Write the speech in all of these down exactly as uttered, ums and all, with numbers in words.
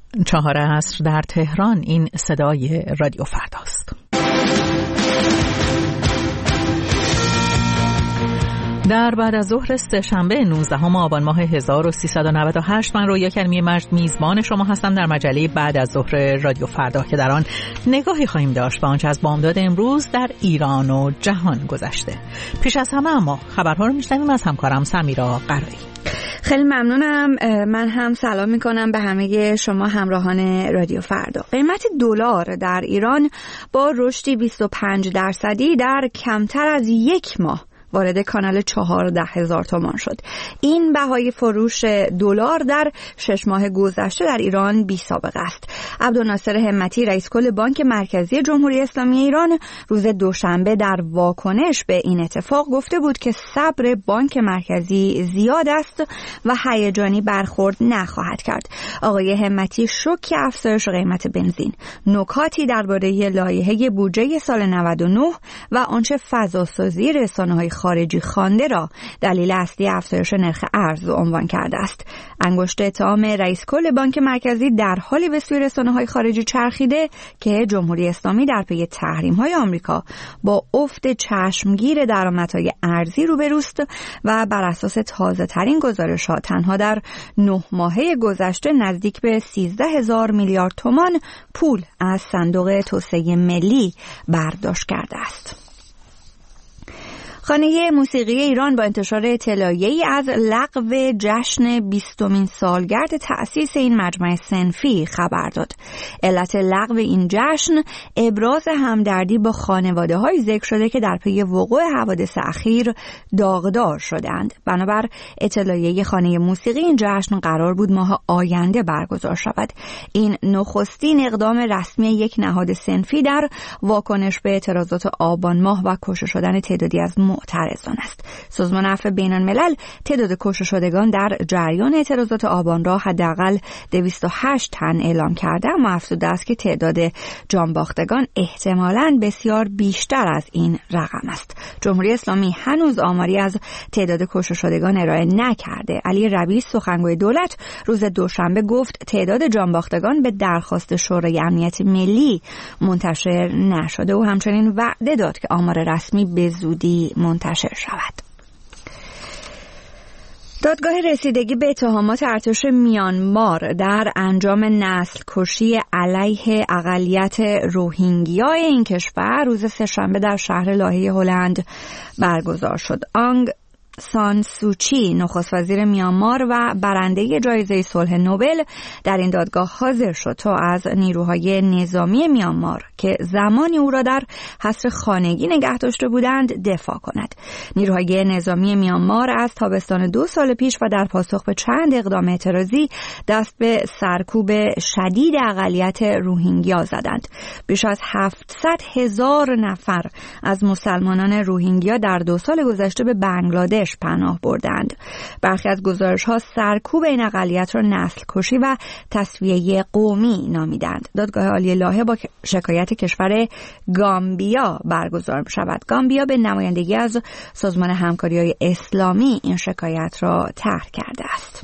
چهار عصر در تهران. این صدای رادیو فرداست. در بعد از ظهر سه‌شنبه نوزدهم آبان ماه هزار و سیصد و نود و هشت من رویا کریمی مجد میزبان شما هستم در مجله بعد از ظهر رادیو فردا که در آن نگاهی خواهیم داشت به آنچه از بامداد امروز در ایران و جهان گذشته. پیش از همه اما خبرها رو میشنویم از همکارم سمیرا قرایی. خیلی ممنونم. من هم سلام میکنم به همه شما همراهان رادیو فردا. قیمت دلار در ایران با رشدی بیست و پنج درصدی در کمتر از یک ماه وارد کانال چهارده هزار تومان شد. این بهای فروش دلار در شش ماه گذشته در ایران بی سابقه است. عبدالناصر همتی رئیس کل بانک مرکزی جمهوری اسلامی ایران روز دوشنبه در واکنش به این اتفاق گفته بود که صبر بانک مرکزی زیاد است و هیجانی برخورد نخواهد کرد. آقای همتی شوک افزایش قیمت بنزین، نکاتی درباره لایحه بودجه سال نود و نه و آنچه فضاسازی رسانه‌های خارجی خوانده را دلیل اصلی افزایش نرخ ارز عنوان کرده است. انگشت اتهام رئیس کل بانک مرکزی در حالی به سوی رسانه‌های خارجی چرخیده که جمهوری اسلامی در پی تحریم‌های آمریکا با افت چشمگیر درآمدهای ارزی روبروست و بر اساس تازه‌ترین گزارش‌ها تنها در نه ماهه گذشته نزدیک به سیزده هزار میلیارد تومان پول از صندوق توسعه ملی برداشت کرده است. خانه موسیقی ایران با انتشار اطلاعیه‌ای از لغو جشن بیستمین سالگرد تأسیس این مجمع صنفی خبر داد. علت لغو این جشن ابراز همدردی با خانواده‌های ذکر شده که در پی وقوع حوادث اخیر داغدار شدند. بنابر اطلاعیه خانه موسیقی این جشن قرار بود ماه آینده برگزار شود. این نخستین اقدام رسمی یک نهاد صنفی در واکنش به اعتراضات آبان ماه و کشته شدن تعدادی از معترضان است. سازمان عفو بین‌الملل تعداد کشته شدگان در جریان اعتراضات آبان را حداقل دویست و هشت تن اعلام کرده، اما افزوده است که تعداد جانباختگان احتمالاً بسیار بیشتر از این رقم است. جمهوری اسلامی هنوز آماری از تعداد کشته شدگان ارائه نکرده. علی ربیع سخنگوی دولت روز دوشنبه گفت تعداد جانباختگان به درخواست شورای امنیت ملی منتشر نشده و همچنین وعده داد که آمار رسمی به زودی منتشر شود. دادگاه رسیدگی به اتهامات ارتش میانمار در انجام نسل کشی علیه اقلیت روهینگیا این کشور روز سه‌شنبه در شهر لاهه هلند برگزار شد. آنگ سان سوچی نخست وزیر میانمار و برنده جایزه صلح نوبل در این دادگاه حاضر شد تا از نیروهای نظامی میانمار که زمانی او را در حصر خانگی نگه داشته بودند دفاع کند. نیروهای نظامی میانمار از تابستان دو سال پیش و در پاسخ به چند اقدام اعتراضی دست به سرکوب شدید اقلیت روهینگیا زدند. بیش از هفتصد هزار نفر از مسلمانان روهینگیا در دو سال گذشته به بنگلادش پناه بردند. برخی از گزارش‌ها سرکوب این اقلیت را نسل کشی و تسویه قومی نامیدند. دادگاه عالی لاهه با شکایت کشور گامبیا برگزار شود. گامبیا به نمایندگی از سازمان همکاری‌های اسلامی این شکایت را طرح کرده است.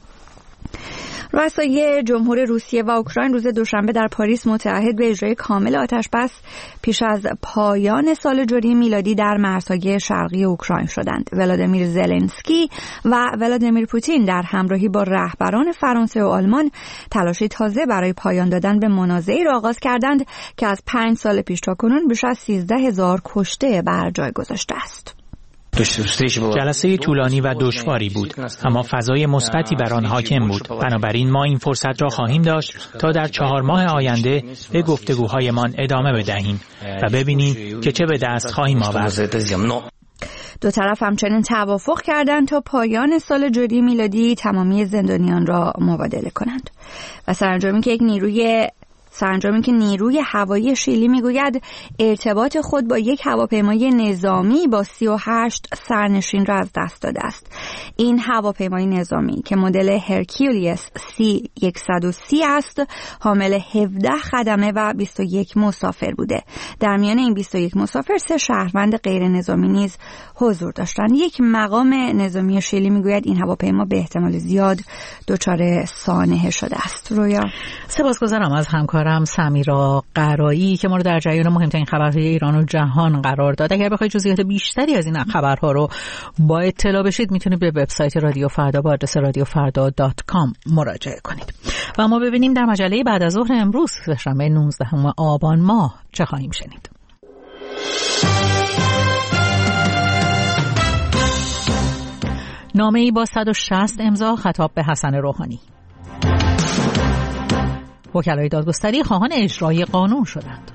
رؤسای جمهور روسیه و اوکراین روز دوشنبه در پاریس متعهد به اجرای کامل آتشبس پیش از پایان سال جاری میلادی در مرزهای شرقی اوکراین شدند. ولادیمیر زلنسکی و ولادیمیر پوتین در همراهی با رهبران فرانسه و آلمان تلاشی تازه برای پایان دادن به منازعه‌ای را آغاز کردند که از پنج سال پیش تا کنون بیش از سیزده هزار کشته بر جای گذاشته است. جلسه طولانی و دشواری بود، اما فضای مثبتی بر آن حاکم بود. بنابراین ما این فرصت را خواهیم داشت تا در چهار ماه آینده به گفتگوهایمان ادامه بدهیم و ببینیم که چه به دست خواهیم آورد. دو طرف همچنین توافق کردند تا پایان سال جاری میلادی تمامی زندانیان را مبادله کنند. و سرانجامی که یک نیروی سرانجامی که نیروی هوایی شیلی میگوید ارتباط خود با یک هواپیمای نظامی با سی و هشت سرنشین را از دست داده است. این هواپیمای نظامی که مدل هرکیولیس سی صد و سی است، حامل هفده خدمه و بیست و یک مسافر بوده. در میان این بیست و یک مسافر سه شهروند غیر نظامی نیز حضور داشتند. یک مقام نظامی شیلی میگوید این هواپیما به احتمال زیاد دچار سانحه شده است. رویا، سپاسگزارم از همکارم سمیرا قرایی که ما رو در جریان مهمترین خبرهای ایران و جهان قرار داد. اگر بخواید جزئیات بیشتری از این خبرها رو با اطلاع بشید میتونید به وبسایت رادیو فردا با آدرس رادیو فردا دات کام مراجعه کنید. و ما ببینیم در مجله بعد از ظهر امروز سه‌شنبه نوزدهم آبان ماه چه خواهیم شنید. نامه‌ای با صد و شصت امضا خطاب به حسن روحانی. وکلای دادگستری خواهان اجرای قانون شدند.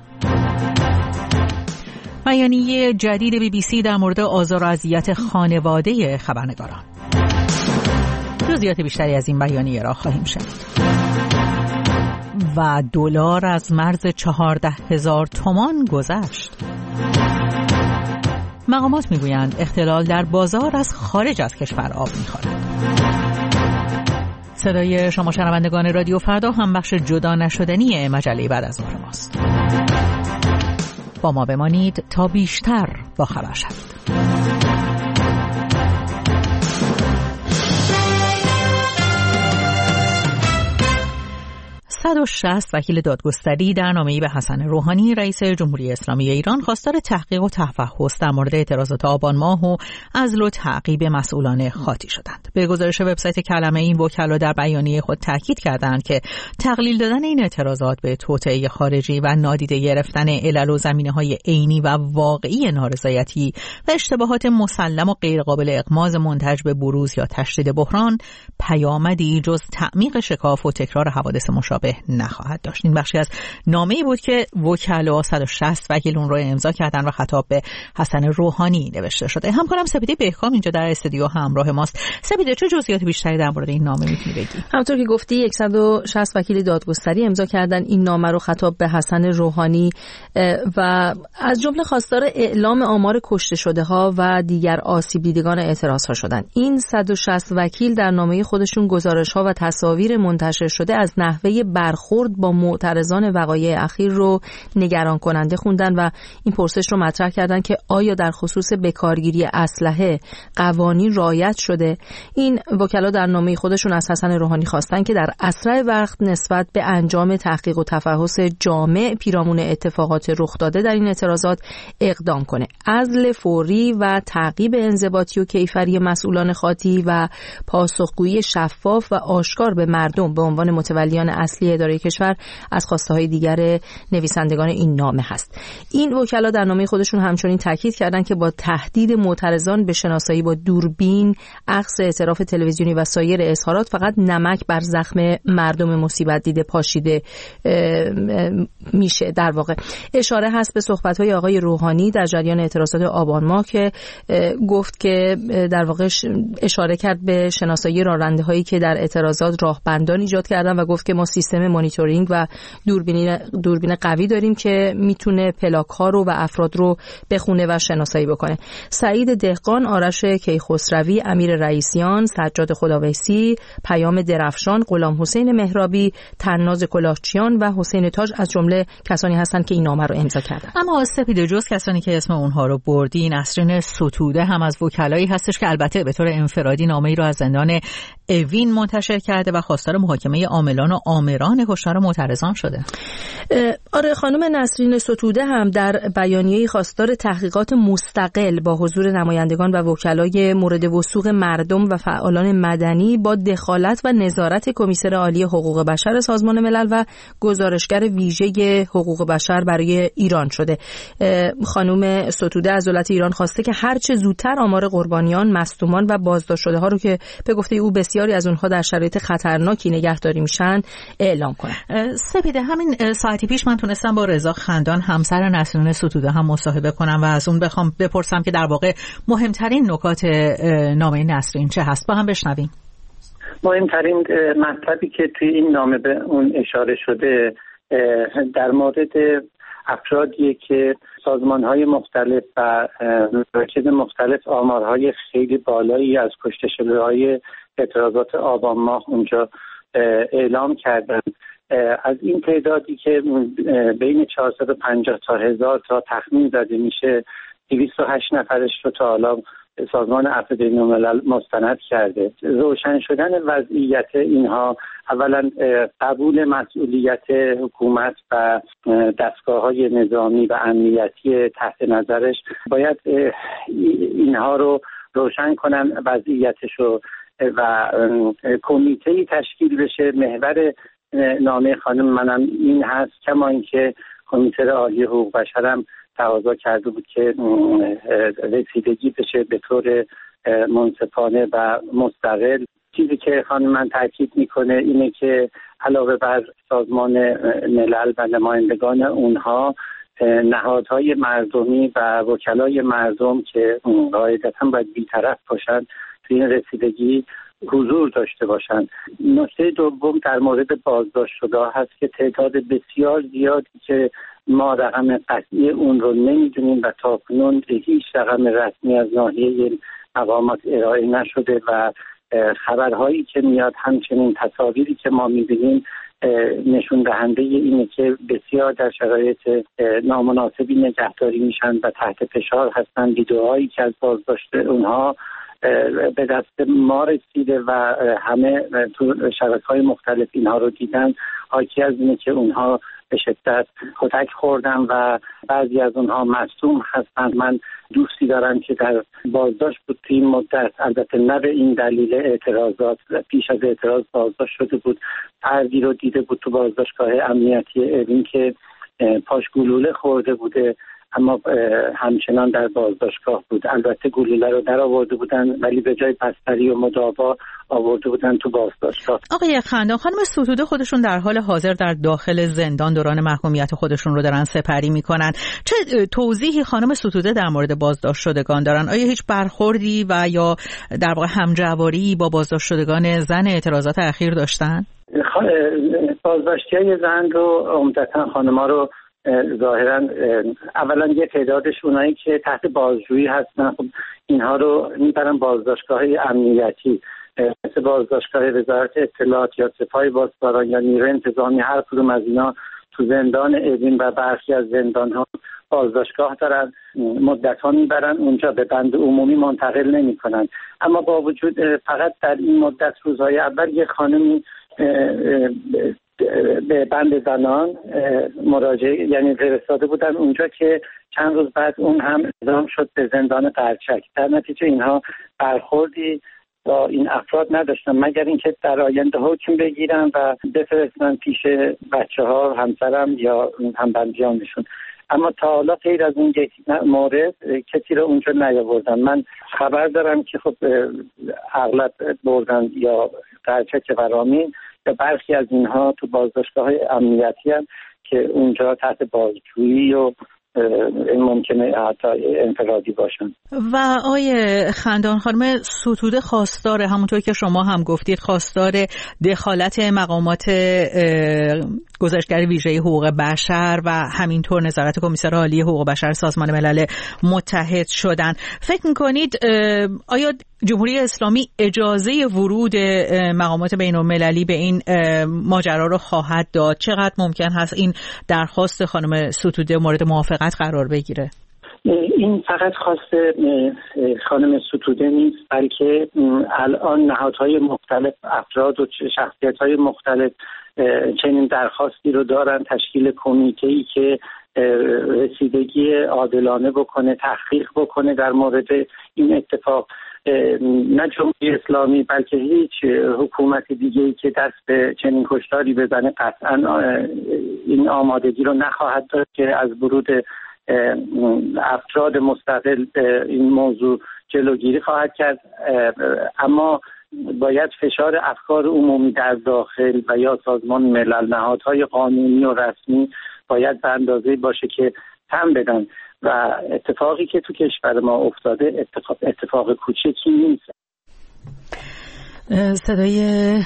بیانیه جدید بی بی سی در مورد آزار و اذیت خانواده خبرنگاران. جزئیات بیشتری از این بیانیه را خواهیم شنید. و دلار از مرز چهارده هزار تومان گذشت. مقامات میگویند اختلال در بازار از خارج از کشور آب میخورد. صدای شما شنوندگان رادیو فردا هم بخش جدا نشدنی مجله بعد از ظهر ماست. با ما بمانید تا بیشتر با خبر شوید. صد و شصت وکیل دادگستری در نامه‌ای به حسن روحانی رئیس جمهوری اسلامی ایران خواستار تحقیق و تفحص در مورد اعتراضات آبان ماه و عزل و تعقیب مسئولان خاطی شدند. به گزارش وبسایت کلمه این وکلا در بیانیه خود تاکید کردند که تقلیل دادن این اعتراضات به توطئه خارجی و نادیده گرفتن علل و زمینه‌های عینی و واقعی نارضایتی و اشتباهات مسلم و غیرقابل اغماض منتج به بروز یا تشدید بحران پیامدی جز تعمیق شکاف و تکرار حوادث مشابه نخواهد داشت. این بخشی از نامه‌ای بود که وکلا صد و شصت وکیل اون رو امضا کردن و خطاب به حسن روحانی نوشته شده. همکارم سپیده بهکام اینجا در استودیو همراه ماست. سپیده، چه جزئیات بیشتری در مورد این نامه میتونی بگی؟ همونطور که گفتی صد و شصت وکیل دادگستری امضا کردن این نامه رو خطاب به حسن روحانی و از جمله خواستار اعلام آمار کشته شده ها و دیگر آسیب دیدگان اعتراض ها شدن. این صد و شصت وکیل در نامه خودشون گزارش ها و تصاویر منتشر شده از نحوه برخورد با معترضان وقایع اخیر رو نگران کننده خوندن و این پرسش رو مطرح کردن که آیا در خصوص بکارگیری اسلحه قوانین رعایت شده. این وکلا در نامه خودشون از حسن روحانی خواستن که در اسرع وقت نسبت به انجام تحقیق و تفحص جامع پیرامون اتفاقات رخ داده در این اعتراضات اقدام کنه. عزل فوری و تعقیب انضباطی و کیفری مسئولان خاطی و پاسخگویی شفاف و آشکار به مردم به عنوان متولیان اصلی اداره کشور از خواسته‌های دیگر نویسندگان این نامه هست. این وکلا در نامه خودشون همچنین تاکید کردند که با تهدید معترضان به شناسایی با دوربین، عکس اعتراف تلویزیونی و سایر اظهارات فقط نمک بر زخم مردم مصیبت دیده پاشیده میشه. در واقع اشاره هست به صحبت‌های آقای روحانی در جریان اعتراضات آبان ماه که گفت که در واقع اشاره کرد به شناسایی راهرنده‌هایی که در اعتراضات راهبندان ایجاد کردن و گفت که ما سیستم مانیتورینگ و دوربین دوربین قوی داریم که میتونه پلاک‌ها رو و افراد رو بخونه و شناسایی بکنه. سعید دهقان، آرش کیخسروی، امیر رئیسیان، سجاد خداویسی، پیام درفشان، غلام حسین مهرابی، طناز کلاهچیان و حسین تاج از جمله کسانی هستند که این نامه رو امضا کردن. اما سپید، جز کسانی که اسم اونها رو بردی، نسرین ستوده هم از وکلایی هستش که البته به طور انفرادی نامه‌ای رو از زندان اوین منتشر کرده و خواستار محاکمه عاملان و آمران کشتار معترضان شده. آره، خانم نسرین ستوده هم در بیانیه‌ای خواستار تحقیقات مستقل با حضور نمایندگان و وکلای مورد وثوق مردم و فعالان مدنی با دخالت و نظارت کمیسر عالی حقوق بشر سازمان ملل و گزارشگر ویژه حقوق بشر برای ایران شده. خانم ستوده از دولت ایران خواسته که هر چه زودتر آمار قربانیان، مصدومان و بازداشت شده ها رو که به گفته او بسیاری از اونها در شرایط خطرناکی نگهداری میشن اعلام کنه. سپیده، همین ساعتی پیش من تونستم با رضا خندان همسر نسرین ستوده هم مصاحبه کنم و از اون بخوام بپرسم که در واقع مهمترین نکات نامه نسرین چه هست. با هم بشنویم. مهمترین مطلبی که توی این نامه به اون اشاره شده در مورد افرادی که سازمان‌های مختلف و مراکز مختلف آمارهای خیلی بالایی از کشته شده‌های اعتراضات آبان ماه اونجا اعلام کردند. از این تعدادی که بین چهارصد و پنجاه تا هزار تا تخمین زده میشه، دویست و هشت نفرش رو تا حالا سازمان عفو بین‌الملل مستند کرده. روشن شدن وضعیت اینها، اولا قبول مسئولیت حکومت و دستگاه‌های نظامی و امنیتی تحت نظرش، باید اینها رو روشن کنن وضعیتش رو و کمیته‌ای تشکیل بشه. محور نامه خانم منم این هست، کما اینکه کمیته عالی حقوق بشر هم تقاضا کرده بود که رسیدگی بشه به طور منصفانه و مستقل. چیزی که خانم من تاکید میکنه اینه که علاوه بر سازمان ملل و نمایندگان اونها، نهادهای مردمی و وکلای مردم که قاعدتاً باید بی‌طرف باشن توی این رسیدگی حضور داشته باشند. نکته دوم در مورد بازداشت شده هست که تعداد بسیار زیادی که ما رقم قطعی اون رو نمیدونیم و تاکنون هیچ رقم رسمی از ناحیه مقامات ارائه نشده و خبرهایی که میاد، همچنین تصاویری که ما میبینیم نشون دهنده اینه که بسیار در شرایط نامناسبی نگهداری میشن و تحت فشار هستن. ویدئوهایی که از بازداشت اونها به دست ما رسیده و همه تو شبکه‌های مختلف اینها رو دیدن، حاکی از اینه که اونها به شدت کتک خوردن و بعضی از اونها مصدوم هستند. من دوستی دارم که در بازداشت بود توی این مدت، البته نه به این دلیل اعتراضات، پیش از اعتراض بازداشت شده بود، فردی رو دیده بود تو بازداشتگاه امنیتی اوین که پاش گلوله خورده بوده اما همچنان در بازداشتگاه بود. البته گلوله رو در آورده بودن ولی به جای بستری و مداوا آورده بودن تو بازداشتگاه. آقای خندان، خانم ستوده خودشون در حال حاضر در داخل زندان دوران محکومیت خودشون رو دارن سپری میکنن. چه توضیحی خانم ستوده در مورد بازداشت شدگان دارن؟ آیا هیچ برخوردی و یا در واقع همجواری با بازداشت شدگان زن اعتراضات اخیر داشتن؟ بازداشتی‌های زن رو عمدتاً خانم‌ها رو ظاهرا اولا یه تعدادش اونایی که تحت بازجویی هستن، خب اینها رو میبرن بازداشتگاه امنیتی مثل بازداشتگاه وزارت اطلاعات یا سپاه پاسداران یا نیروی انتظامی. هر کدوم از اینا تو زندان اوین و برخی از زندان‌ها بازداشتگاه دارن، مدت‌ها میبرن اونجا، به بند عمومی منتقل نمی‌کنن. اما با وجود فقط در این مدت روزهای اول یه خانمی به بند زنان مراجعه یعنی فرستاده بودن اونجا که چند روز بعد اون هم اعدام شد به زندان قرچک. در نتیجه اینها برخوردی با این افراد نداشتن مگر اینکه در آینده حکم بگیرن و بفرستن پیش بچه‌ها، همسرم یا همبندیانشون. اما تا حالا غیر از این یک مورد کسی رو اونجا نیاوردن. من خبر دارم که خب اغلب بردن یا قرچک و رامین، یا برخی از اینها تو بازداشتگاه‌های امنیتی هم که اونجا تحت بازجویی و ممکنه حتی انفرادی باشن. و آیه خندان، خانم ستوده خواستار، همونطور که شما هم گفتید، خواستار دخالت مقامات گزارشگر ویژه حقوق بشر و همینطور نظارت کمیسر عالی حقوق بشر سازمان ملل متحد شدن. فکر میکنید آیا جمهوری اسلامی اجازه ورود مقامات بین المللی به این ماجرا رو خواهد داد؟ چقدر ممکن هست این درخواست خانم ستوده مورد موافقت قرار بگیره؟ این فقط خواست خانم ستوده نیست، بلکه الان نهادهای مختلف، افراد و شخصیت‌های مختلف چنین درخواستی رو دارن، تشکیل کمیته‌ای که رسیدگی عادلانه بکنه، تحقیق بکنه در مورد این اتفاق. نه جمهوری اسلامی بلکه هیچ حکومت دیگه‌ای که دست به چنین کشتاری بزنه قطعا این آمادگی رو نخواهد داشت که از ورود افراد مستقل این موضوع جلوگیری خواهد کرد. اما باید فشار افکار عمومی در داخل و یا سازمان ملل، نهادهای قانونی و رسمی باید به اندازه‌ای باشه که تم بدن و اتفاقی که تو کشور ما افتاده اتفاق, اتفاق کوچکی نیست. صدای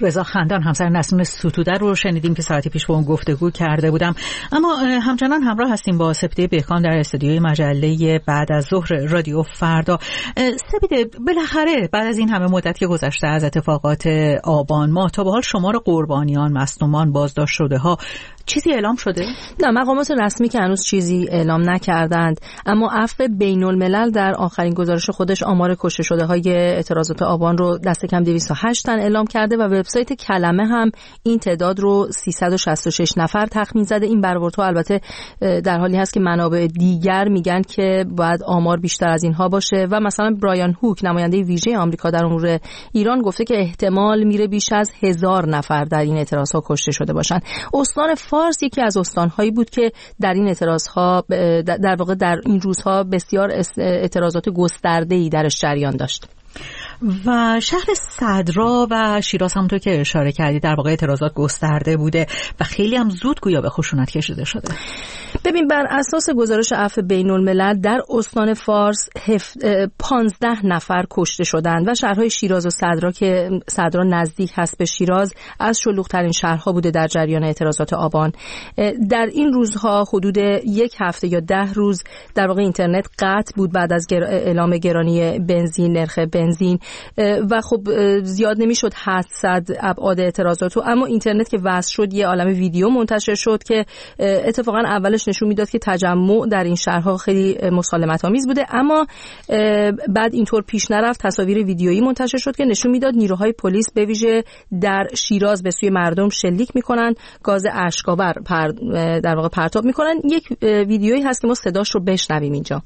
رضا خندان همسر نسرین ستوده رو شنیدیم که ساعتی پیش با اون گفتگو کرده بودم. اما همچنان همراه هستیم با سپیده بهکام در استودیوی مجله بعد از ظهر رادیو فردا. سپیده، بالاخره بعد از این همه مدت که گذشته از اتفاقات آبان ماه تا به حال شمار قربانیان، مصدومان، بازداشت شده ها چیزی اعلام شده؟ نه، مقامات رسمی که هنوز چیزی اعلام نکردند، اما عفو بین الملل در آخرین گزارش خودش آمار کشته شده های اعتراضات آبان رو دست کم دویست و هشت تن اعلام کرده و وبسایت کلمه هم این تعداد رو سیصد و شصت و شش نفر تخمین زده. این برآوردها البته در حالی هست که منابع دیگر میگن که باید آمار بیشتر از اینها باشه و مثلا برایان هوک، نماینده ویژه آمریکا در امور ایران، گفته که احتمال میره بیش از هزار نفر در این اعتراضها کشته شده باشن. استان فارس یکی از استان‌هایی بود که در این اعتراضها در واقع در این روزها بسیار اعتراضات گسترده‌ای درش جریان داشت. و شهر صدرا و شیراز همونطور که اشاره کردی در واقع اعتراضات گسترده بوده و خیلی هم زود گویا به خشونت کشیده شده. ببین، بر اساس گزارش عفو بین الملل در استان فارس پانزده نفر کشته شدند و شهرهای شیراز و صدرا که صدرا نزدیک هست به شیراز از شلوغ‌ترین شهرها بوده در جریان اعتراضات آبان. در این روزها حدود یک هفته یا ده روز در واقع اینترنت قطع بود بعد از اعلام گرانی بنزین، نرخ بنزین و خب زیاد نمیشد حد زد ابعاد اعتراضات، اما اینترنت که وصل شد یه عالمه ویدیو منتشر شد که اتفاقا اولش نشون میداد که تجمع در این شهرها خیلی مسالمت آمیز بوده، اما بعد اینطور پیش نرفت. تصاویر ویدیویی منتشر شد که نشون میداد نیروهای پلیس به ویژه در شیراز به سوی مردم شلیک میکنن، گاز اشک‌آور پر در واقع پرتاب میکنن. یک ویدیویی هست که ما صداش رو بشنویم اینجا.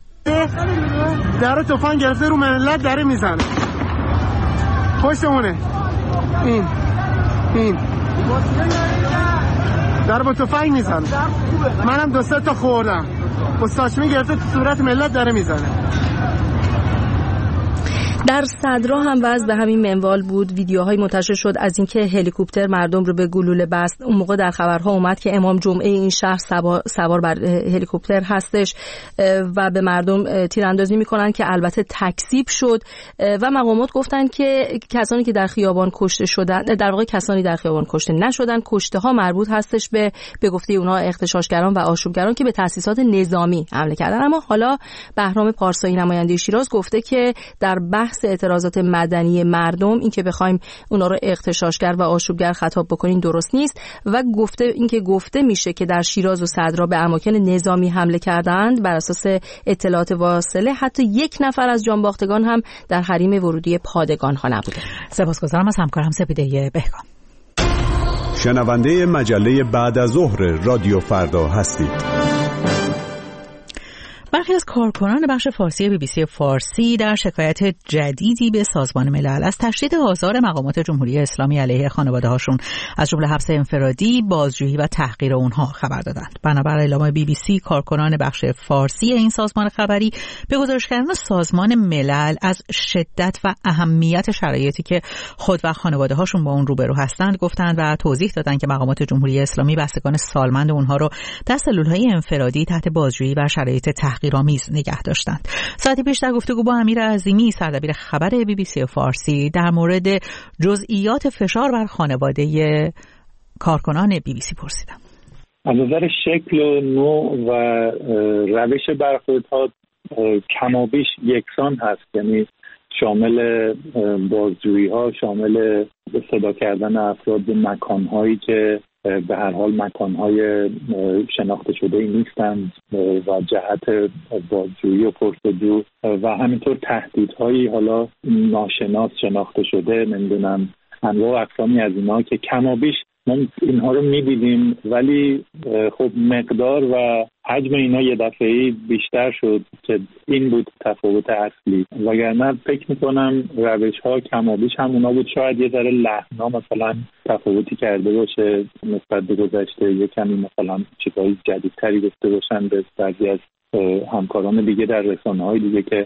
در تفنگ گرفته رو ملت داره میزنه، پشتمونه این این در با تفنگ میزنه، منم دو سه تا خوردم، استاشمی گرفته تو صورت ملت داره میزنه. در صدرا هم وضع به همین منوال بود. ویدیوهای منتشر شد از اینکه هلیکوپتر مردم رو به گلوله بست. اون موقع در خبرها اومد که امام جمعه این شهر سوار بر هلیکوپتر هستش و به مردم تیراندازی میکنن که البته تکذیب شد و مقامات گفتن که کسانی که در خیابان کشته شدن، در واقع کسانی در خیابان کشته نشدن، کشته ها مربوط هستش به به گفته اونها اغتشاشگران و آشوبگران که به تأسیسات نظامی حمله کردن. اما حالا بهرام پارسایی، نماینده شیراز، گفته که در بحث اعتراضات مدنی مردم این که بخوایم اونا رو اغتشاشگر و آشوبگر خطاب بکنین درست نیست و گفته این که گفته میشه که در شیراز و صدرا به اماکن نظامی حمله کردند. بر اساس اطلاعات واصله حتی یک نفر از جانباختگان هم در حریم ورودی پادگان ها نبوده. سپاسگزارم از همکارم سپیده بهکام. شنونده مجله بعد از ظهر رادیو فردا هستید. برخی از کارکنان بخش فارسی بی بی سی فارسی در شکایت جدیدی به سازمان ملل از تشدید آزار مقامات جمهوری اسلامی علیه خانواده هاشون از جمله حبس انفرادی، بازجویی و تحقیر اونها خبر دادند. بنابر اعلام بی بی سی، کارکنان بخش فارسی این سازمان خبری به گزارشگران سازمان ملل از شدت و اهمیت شرایطی که خود و خانواده هاشون با اون روبرو هستند گفتند و توضیح دادند که مقامات جمهوری اسلامی بستگان سالمند اونها رو در سلول‌های انفرادی تحت بازجویی و شرایط تحقیر آمیز نگه داشتند. ساعتی پیش در گفتگو با امیر عظیمی، سردبیر خبر بی بی سی فارسی، در مورد جزئیات فشار بر خانواده کارکنان بی بی سی پرسیدم. از نظر شکل و نوع و روش برخوردها کمابیش یکسان هست، یعنی شامل بازجویی ها، شامل صدا کردن افراد به مکان هایی که به هر حال مکان‌های شناخته شده ای نیستند و جهت بازجویی و پرسجو و همینطور تهدیدهایی حالا ناشناس شناخته شده، نمیدونم انواع و اقسامی از اینها که کمابیش ما اینها رو می‌دیدیم، ولی خب مقدار و حجم اینا یه دفعه‌ای بیشتر شد که این بود تفاوت اصلی. وگرنه فکر می‌کنم روش‌ها کمابیش همونا بود. شاید یه ذره لحنا مثلا تفاوتی کرده باشه نسبت به گذشته، یه کمی مثلا چیزای جدیدتری گفته باشن به بعضی از همکاران دیگه در رسانه‌های دیگه که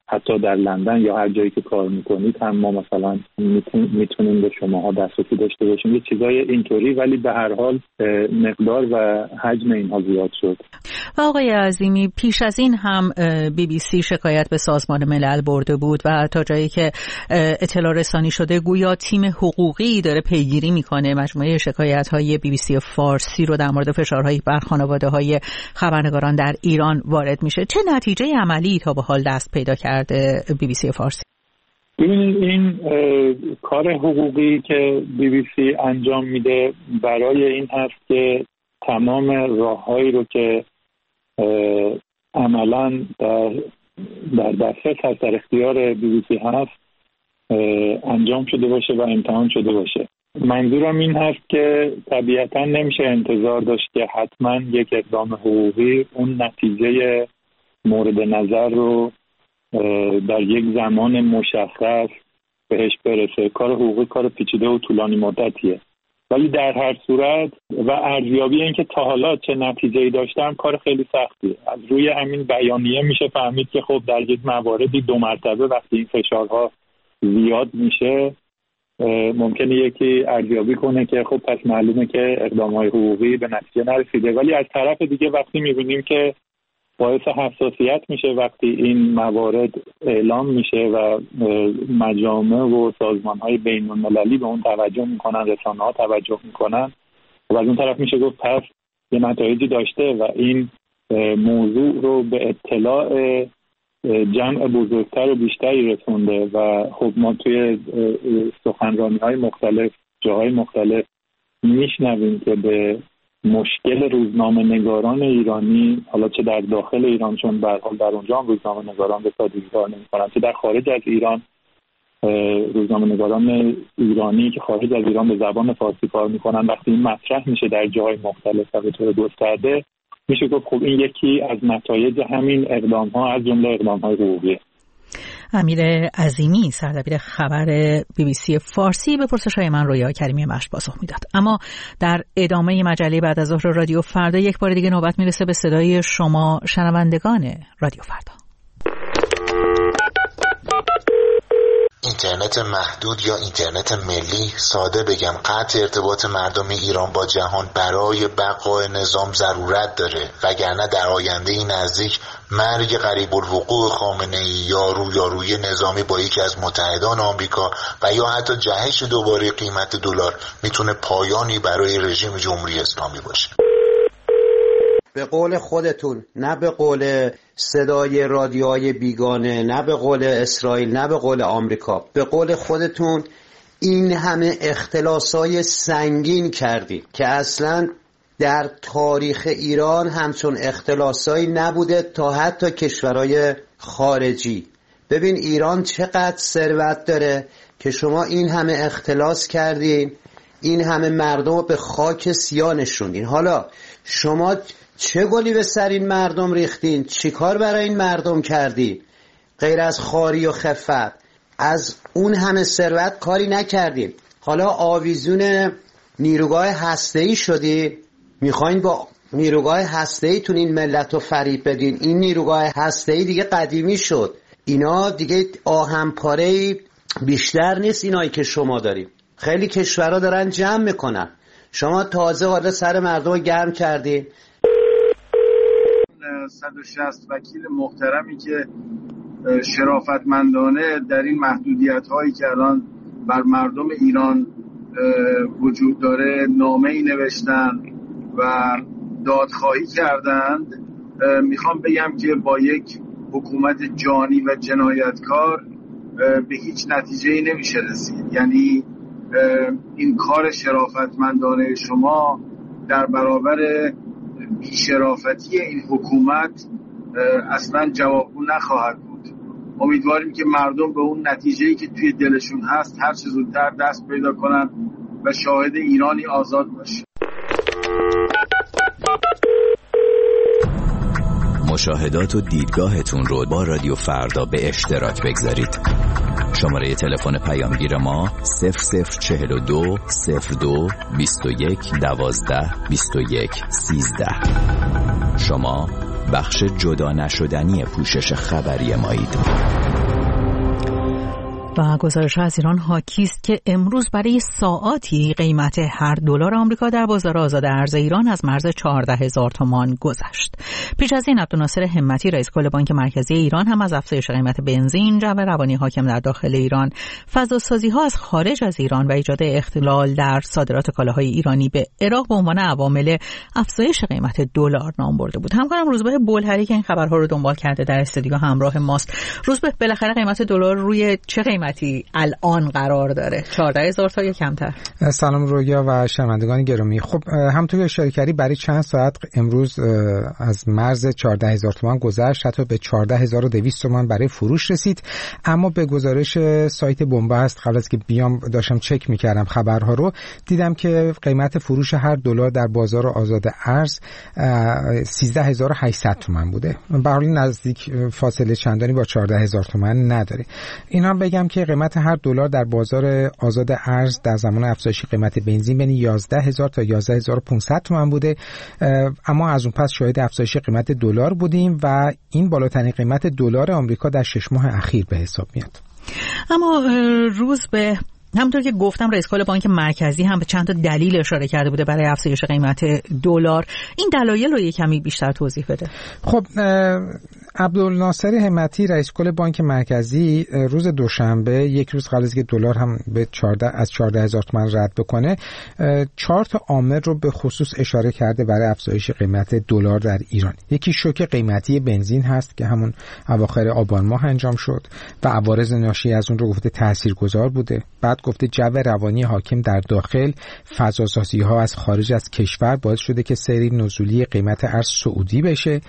حتی در لندن یا هر جایی که کار میکنید هم ما مثلا میتونیم به شماها دسترسی داشته باشیم، یه چیزای اینطوری. ولی به هر حال مقدار و حجم اینها زیاد شد. و آقای عظیمی، پیش از این هم بی بی سی شکایت به سازمان ملل برده بود و تا جایی که اطلاع رسانی شده گویا تیم حقوقی داره پیگیری میکنه مجموعه شکایت های بی بی سی فارسی رو در مورد فشارهایی بر خانواده های خبرنگاران در ایران وارد میشه. چه نتیجه عملی تا به حال دست پیدا کرده بی بی سی فارسی؟ این این کار حقوقی که بی بی سی انجام میده برای این هست که تمام راههایی رو که عملاً در در دسترس هست، در اختیار بی بی سی هست، انجام شده باشه و امتحان شده باشه. منظورم این هست که طبیعتاً نمیشه انتظار داشت که حتما یک اقدام حقوقی اون نتیجه مورد نظر رو در یک زمان مشخص بهش برسه. کار حقوقی کار پیچیده و طولانی مدتیه، ولی در هر صورت و ارزیابی این که تا حالا چه نتیجه‌ای داشتم کار خیلی سختیه. از روی همین بیانیه میشه فهمید که خب در یک مواردی دو مرتبه وقتی این فشارها زیاد میشه ممکنه یکی ارزیابی کنه که خب پس معلومه که اقدام‌های حقوقی به نتیجه نرسیده. ولی از طرف دیگه وقتی میبینیم که باعث حساسیت میشه وقتی این موارد اعلام میشه و مجامع و سازمان‌های بین‌المللی به اون توجه میکنن، رسانه‌ها توجه میکنن و از اون طرف میشه گفت پس یه نتایجی داشته و این موضوع رو به اطلاع جمع بزرگتر و بیشتری رسونده. و خب ما توی سخنرانی‌های مختلف جاهای مختلف میشنویم که به مشکل روزنامه نگاران ایرانی، حالا چه در داخل ایران چون به هر حال در اونجا هم روزنامه نگاران به سادگی کار نمی‌کنن، چه در خارج از ایران روزنامه نگاران ایرانی که خارج از ایران به زبان فارسی کار می‌کنن، وقتی این مطرح میشه در جاهای مختلف و به طور گسترده میشه گفت خب این یکی از نتایج همین اقدام‌ها از جمله اقدام‌های حقوقیه. امیر عظیمی، سردبیر خبر بی بی سی فارسی، به پرسش‌های من رویا کریمی مشت پاسخ میداد. اما در ادامه مجله بعد از ظهر رادیو فردا یک بار دیگه نوبت میرسه به صدای شما شنوندگان رادیو فردا. اینترنت محدود یا اینترنت ملی، ساده بگم قطع ارتباط مردم ایران با جهان برای بقای نظام ضرورت داره، وگرنه در آینده نزدیک مرگ قریب الوقوع خامنه‌ای یا رویارویی نظامی با یکی از متحدان آمریکا و یا حتی جهش دوباره قیمت دلار میتونه پایانی برای رژیم جمهوری اسلامی باشه. به قول خودتون، نه به قول صدای رادیوهای بیگانه، نه به قول اسرائیل، نه به قول آمریکا، به قول خودتون این همه اختلاسای سنگین کردید که اصلا در تاریخ ایران همچون اختلاسایی نبوده تا حتی کشورهای خارجی. ببین ایران چقدر ثروت داره که شما این همه اختلاس کردین، این همه مردم رو به خاک سیاه نشوندین. حالا شما چه گلی به سر این مردم ریختین؟ چی کار برای این مردم کردین؟ غیر از خواری و خفت از اون همه ثروت کاری نکردین. حالا آویزون نیروگاه هسته‌ای شدین، میخواین با نیروگاه هسته‌ای تون این ملت رو فریب بدین. این نیروگاه هسته‌ای دیگه قدیمی شد، اینا دیگه آهن‌پاره‌ای بیشتر نیست اینایی که شما دارین. خیلی کشورها دارن جمع میکنن، شما تازه وارد سر مردم رو گرم کردین. صد و شصت وکیل محترمی که شرافتمندانه در این محدودیت‌هایی که الان بر مردم ایران وجود داره نامه‌ای نوشتن و دادخواهی کردند، میخوام بگم که با یک حکومت جانی و جنایتکار به هیچ نتیجه‌ای نمیشه رسید. یعنی این کار شرافتمندانه شما در برابر بی‌شرافتی این حکومت اصلا جوابگو نخواهد بود. امیدواریم که مردم به اون نتیجه‌ای که توی دلشون هست هر چه زودتر دست پیدا کنن و شاهد ایرانی آزاد باشیم. مشاهدات و دیدگاهتون رو با رادیو فردا به اشتراک بگذارید. شماره تلفن پیامگیر ما صفر صفر چهل و دو صفر دو بیست و یک دوازده بیست و یک سیزده. شما بخش جدا نشدنی پوشش خبری مایید. و گزارش از ایران حاکی است که امروز برای ساعاتی قیمت هر دلار آمریکا در بازار آزاد ارز ایران از مرز چهارده هزار تومان گذشت. پیش از این عبدالناصر همتی رئیس کل بانک مرکزی ایران هم از افزایش قیمت بنزین، جو روانی حاکم در داخل ایران، فضاسازی ها از خارج از ایران و ایجاد اختلال در صادرات کالاهای ایرانی به عراق به عنوان عوامل افزایش قیمت دلار نام برده بود. همکارم روزبه بلهری که این خبرها رو دنبال کرده در استودیو همراه ماست. روزبه، بالاخره قیمت دلار روی چه قیمتی الان قرار داره؟ چهارده هزار تا یا کمتر؟ سلام رویا و شنوندگان گرامی. خب همونطور که اشاره کردی برای چند ساعت امروز از مرز چهارده هزار تومان گذشت، حتی به چهارده هزار و دویست تومان برای فروش رسید. اما به گزارش سایت بنبست قبل از که بیام داشتم چک میکردم خبرها رو، دیدم که قیمت فروش هر دلار در بازار آزاد ارز سیزده هزار و هشتصد تومان بوده. به حال نزدیک فاصله چندانی با چهارده هزار تومان نداره. اینا بگم که قیمت هر دلار در بازار آزاد ارز در زمان افزایش قیمت بنزین بین یازده هزار تا یازده هزار و پانصد تومان بوده، اما از اون پس شاهد افزایش قیمت دلار بودیم و این بالاترین قیمت دلار آمریکا در شش ماه اخیر به حساب میاد. اما روز به همونطور که گفتم رئیس کل بانک مرکزی هم به چند تا دلیل اشاره کرده بوده برای افزایش قیمت دلار. این دلایل رو یک کمی بیشتر توضیح بده. خب عبدالناصر همتی رئیس کل بانک مرکزی روز دوشنبه، یک روز قبل از که دلار هم به چهارده از چهارده هزار تومان رد بکنه، چهار تا عامل رو به خصوص اشاره کرده برای افزایش قیمت دلار در ایران. یکی شوک قیمتی بنزین هست که همون اواخر آبان ماه انجام شد و عوارض ناشی از اون رو گفته تاثیرگذار بوده. بعد گفته جو روانی حاکم در داخل، فضاسازی ها از خارج از کشور باعث شده که سری نزولی قیمت ارز صعودی بشه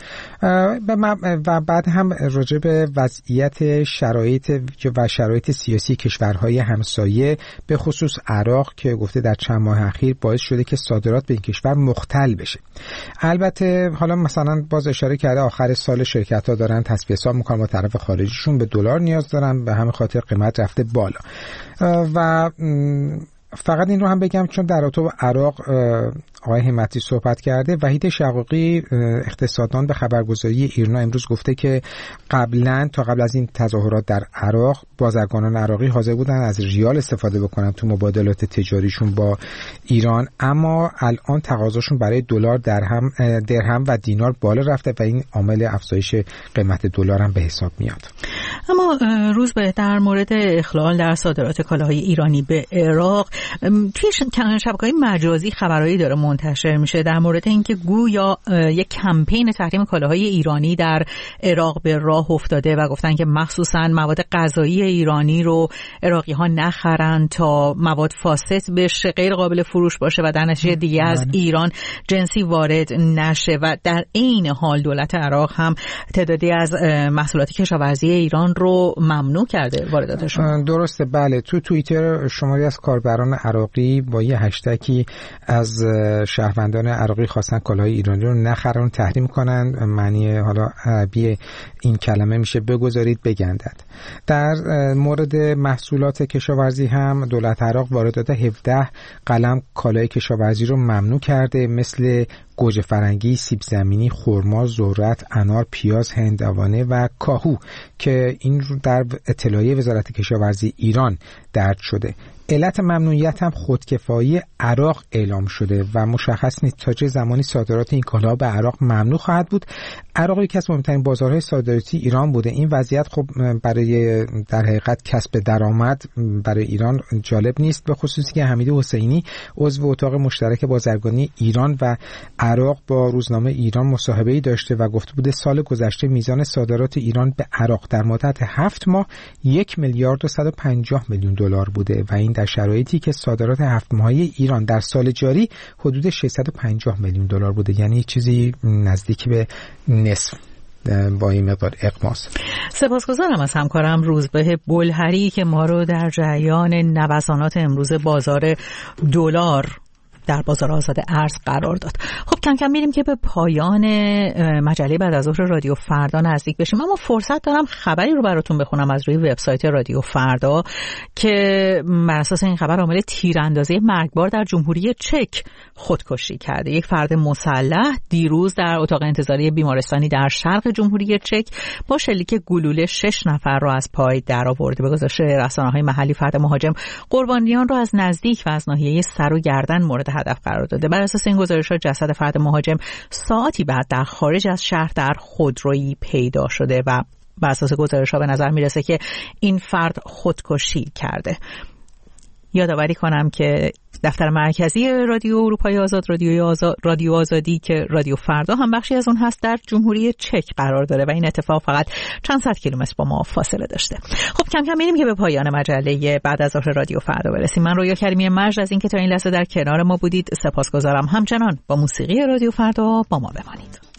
و بعد هم راجع به وضعیت شرایط و شرایط سیاسی کشورهای همسایه به خصوص عراق که گفته در چند ماه اخیر باعث شده که صادرات به این کشور مختل بشه. البته حالا مثلا باز اشاره کرده آخر سال شرکت‌ها دارن تصفیه حساب میکنن با طرف خارجیشون، به دلار نیاز دارن، به همین خاطر قیمت رفته بالا. و فقط این رو هم بگم چون در رابطه با عراق آقای همتی صحبت کرده، وحید شقاقی اقتصاددان به خبرگزاری ایرنا امروز گفته که قبلا تا قبل از این تظاهرات در عراق بازرگانان عراقی حاضر بودن از ریال استفاده بکنن تو مبادلات تجاریشون با ایران، اما الان تقاضاشون برای دلار، درهم درهم و دینار بالا رفته و این عامل افزایش قیمت دلار هم به حساب میاد. اما روز به در مورد اخلال در صادرات کالاهای ایرانی به عراق توی شبکه‌های مجازی خبرایی داره منتشر میشه در مورد اینکه گویا یک کمپین تحریم کالاهای ایرانی در عراق به راه افتاده و گفتن که مخصوصا مواد غذایی ایرانی رو عراقی ها نخرن تا مواد فاسد بشه، غیر قابل فروش باشه و در نتیجه دیگه از ایران جنسی وارد نشه. و در این حال دولت عراق هم تعدادی از محصولات کشاورزی ایران رو ممنوع کرده وارداتشون. درسته، بله. تو توییتر شماری از کاربران عراقی با یه هشتگی از شهروندان عراقی خواستن کالاهای ایرانی رو نخرن، تحریم کنن. معنی حالا عربی این کلمه میشه بگذارید بگندد. در مورد محصولات کشاورزی هم دولت عراق واردات هفده قلم کالای کشاورزی رو ممنوع کرده، مثل گوجه فرنگی، سیب زمینی، خرما، ذرت، انار، پیاز، هندوانه و کاهو که این رو در اطلاعیه وزارت کشاورزی ایران درج شده. علت ممنوعیت هم خودکفایی عراق اعلام شده و مشخص نیست تا چه زمانی صادرات این کالا به عراق ممنوع خواهد بود. عراق یکی از مهمترین بازارهای صادراتی ایران بوده. این وضعیت خب برای در حقیقت کسب درآمد برای ایران جالب نیست، به خصوصی که حمید حسینی عضو اتاق مشترک بازرگانی ایران و عراق با روزنامه ایران مصاحبه‌ای داشته و گفته بوده سال گذشته میزان صادرات ایران به عراق در مدت هفت ماه یک میلیارد و صد و پنجاه میلیون دلار بوده و این در شرایطی که صادرات هفت ماهه ایران در سال جاری حدود ششصد و پنجاه میلیون دلار بوده، یعنی چیزی نزدیک به نصف با این مقدار اقماس. سپاسگزارم از همکارم روزبه بلهری که ما رو در جریان نوسانات امروز بازار دلار در بازار آزاد ارز قرار داد. خب کم کم میریم که به پایان مجله بعد از ظهر رادیو فردا نزدیک بشیم، اما فرصت دارم خبری رو براتون بخونم از روی وبسایت رادیو فردا که بر اساس این خبر عامل تیراندازی مرگبار در جمهوری چک خودکشی کرده. یک فرد مسلح دیروز در اتاق انتظاری بیمارستانی در شرق جمهوری چک با شلیک گلوله شش نفر را از پای درآورده. به گزارش رسانه‌های محلی فرد مهاجم قربانیان را از نزدیک و از ناحیه سر و گردن مورد هدف قرار داده. بر اساس این گزارش‌ها جسد فرد مهاجم ساعتی بعد در خارج از شهر در خودرویی پیدا شده و بر اساس گزارش‌ها به نظر میرسه که این فرد خودکشی کرده. یادآوری کنم که دفتر مرکزی رادیو اروپای آزاد، رادیو آزاد، رادیو آزادی که رادیو فردا هم بخشی از اون هست، در جمهوری چک قرار داره و این اتفاق فقط چند صد کیلومتر با ما فاصله داشته. خب کم کم میریم که به پایان مجله بعد از ظهر رادیو فردا برسیم. من رویا کریمی مجد از اینکه تا این لحظه در کنار ما بودید سپاسگزارم. همچنان با موسیقی رادیو فردا با ما بمانید.